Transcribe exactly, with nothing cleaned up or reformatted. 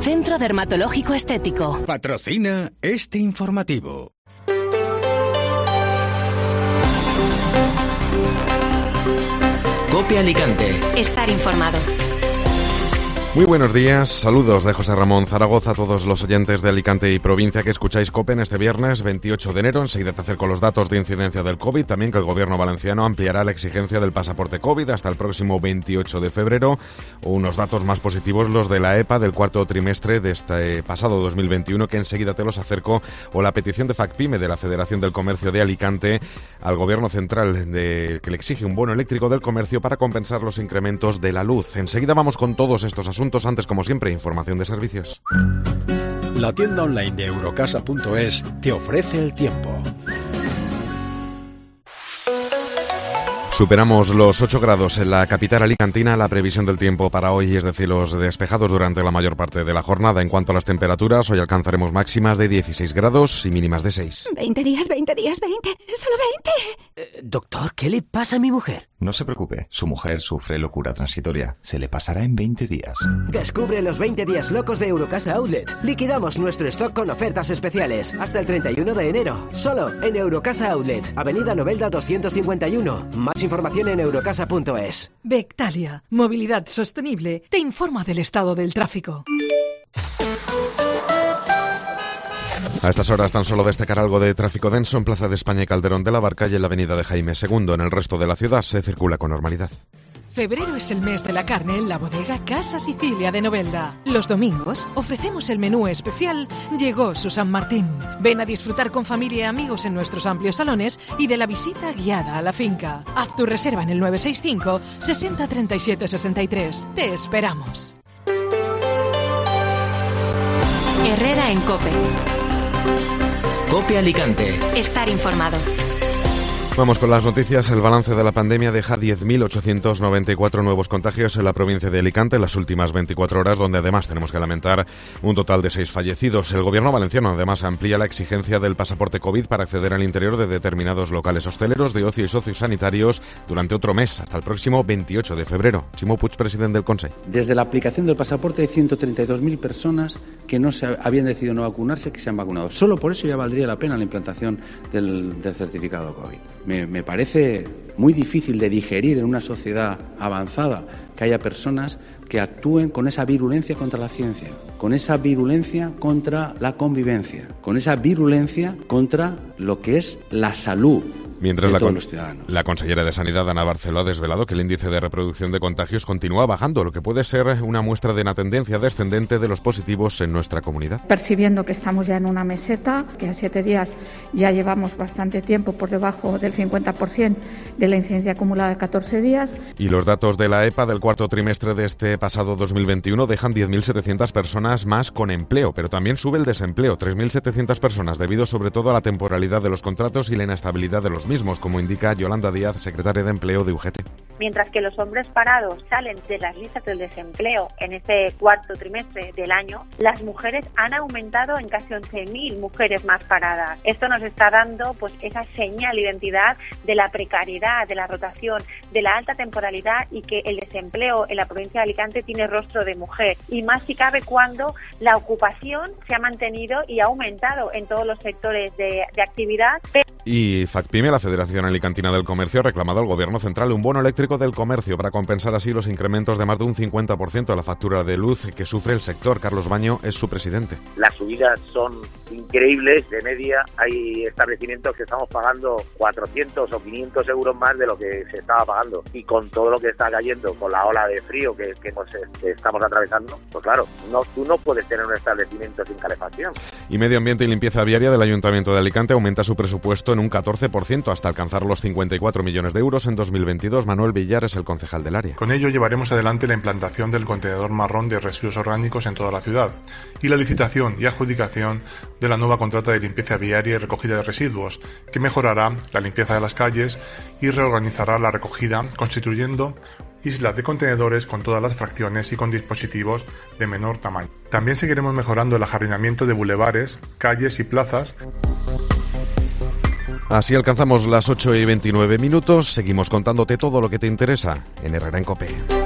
Centro Dermatológico Estético. Patrocina este informativo. COPE Alicante. Estar informado. Muy buenos días, saludos de José Ramón Zaragoza a todos los oyentes de Alicante y provincia que escucháis COPE en este viernes veintiocho de enero. Enseguida te acerco los datos de incidencia del COVID, también que el gobierno valenciano ampliará la exigencia del pasaporte COVID hasta el próximo veintiocho de febrero. Unos datos más positivos, los de la EPA del cuarto trimestre de este pasado dos mil veintiuno, que enseguida te los acerco, o la petición de FACPIME, de la Federación del Comercio de Alicante, al gobierno central, de, que le exige un bono eléctrico del comercio para compensar los incrementos de la luz. Enseguida vamos con todos estos asuntos. Antes, como siempre, información de servicios. La tienda online de Eurocasa punto es te ofrece el tiempo. Superamos los ocho grados en la capital alicantina. La previsión del tiempo para hoy es de cielos despejados durante la mayor parte de la jornada. En cuanto a las temperaturas, hoy alcanzaremos máximas de dieciséis grados y mínimas de seis. veinte días, veinte días, veinte. Solo veinte. Eh, doctor, ¿qué le pasa a mi mujer? No se preocupe, su mujer sufre locura transitoria. Se le pasará en veinte días. Descubre los veinte días locos de Eurocasa Outlet. Liquidamos nuestro stock con ofertas especiales hasta el treinta y uno de enero. Solo en Eurocasa Outlet, Avenida Novelda doscientos cincuenta y uno. Más información en eurocasa punto es. Bectalia, movilidad sostenible, te informa del estado del tráfico. A estas horas tan solo destacar algo de tráfico denso en Plaza de España y Calderón de la Barca y en la avenida de Jaime segundo. En el resto de la ciudad se circula con normalidad. Febrero es el mes de la carne en la bodega Casa Sicilia de Novelda. Los domingos ofrecemos el menú especial Llegó su San Martín. Ven a disfrutar con familia y amigos en nuestros amplios salones y de la visita guiada a la finca. Haz tu reserva en el nueve seis cinco, sesenta, treinta y siete, sesenta y tres. Te esperamos. Herrera en COPE. COPE Alicante. Estar informado. Vamos con las noticias. El balance de la pandemia deja diez mil ochocientos noventa y cuatro nuevos contagios en la provincia de Alicante en las últimas veinticuatro horas, donde además tenemos que lamentar un total de seis fallecidos. El gobierno valenciano además amplía la exigencia del pasaporte COVID para acceder al interior de determinados locales hosteleros, de ocio y sociosanitarios durante otro mes, hasta el próximo veintiocho de febrero. Ximo Puig, presidente del Consell. Desde la aplicación del pasaporte hay ciento treinta y dos mil personas que no se habían decidido no vacunarse, que se han vacunado. Solo por eso ya valdría la pena la implantación del, del certificado COVID. Me, me parece muy difícil de digerir en una sociedad avanzada que haya personas que actúen con esa virulencia contra la ciencia, con esa virulencia contra la convivencia, con esa virulencia contra lo que es la salud. Mientras la, todos con, los ciudadanos. La consellera de Sanidad, Ana Barceló, ha desvelado que el índice de reproducción de contagios continúa bajando, lo que puede ser una muestra de una tendencia descendente de los positivos en nuestra comunidad. Percibiendo que estamos ya en una meseta, que a siete días ya llevamos bastante tiempo por debajo del cincuenta por ciento de la incidencia acumulada de catorce días. Y los datos de la EPA del cuarto trimestre de este pasado dos mil veintiuno dejan diez mil setecientas personas más con empleo, pero también sube el desempleo, tres mil setecientas personas, debido sobre todo a la temporalidad de los contratos y la inestabilidad de los mismos, como indica Yolanda Díaz, secretaria de Empleo de U G T. Mientras que los hombres parados salen de las listas del desempleo en este cuarto trimestre del año, las mujeres han aumentado en casi once mil mujeres más paradas. Esto nos está dando pues esa señal de identidad de la precariedad, de la rotación, de la alta temporalidad y que el desempleo en la provincia de Alicante tiene rostro de mujer. Y más si cabe cuando la ocupación se ha mantenido y ha aumentado en todos los sectores de, de actividad. Y FACPIME, la Federación Alicantina del Comercio, ha reclamado al Gobierno central un bono eléctrico del comercio para compensar así los incrementos de más de un cincuenta por ciento de la factura de luz que sufre el sector. Carlos Baño es su presidente. Las subidas son increíbles. De media hay establecimientos que estamos pagando cuatrocientos o quinientos euros más de lo que se estaba pagando. Y con todo lo que está cayendo, con la ola de frío que, que, hemos, que estamos atravesando, pues claro, no, tú no puedes tener un establecimiento sin calefacción. Y Medio Ambiente y Limpieza Viaria del Ayuntamiento de Alicante aumenta su presupuesto en un catorce por ciento hasta alcanzar los cincuenta y cuatro millones de euros en dos mil veintidós. Manuel Villar es el concejal del área. Con ello llevaremos adelante la implantación del contenedor marrón de residuos orgánicos en toda la ciudad y la licitación y adjudicación de la nueva contrata de limpieza viaria y recogida de residuos, que mejorará la limpieza de las calles y reorganizará la recogida, constituyendo islas de contenedores con todas las fracciones y con dispositivos de menor tamaño. También seguiremos mejorando el ajardinamiento de bulevares, calles y plazas. Así alcanzamos las ocho y veintinueve minutos. Seguimos contándote todo lo que te interesa en Herrera en COPE.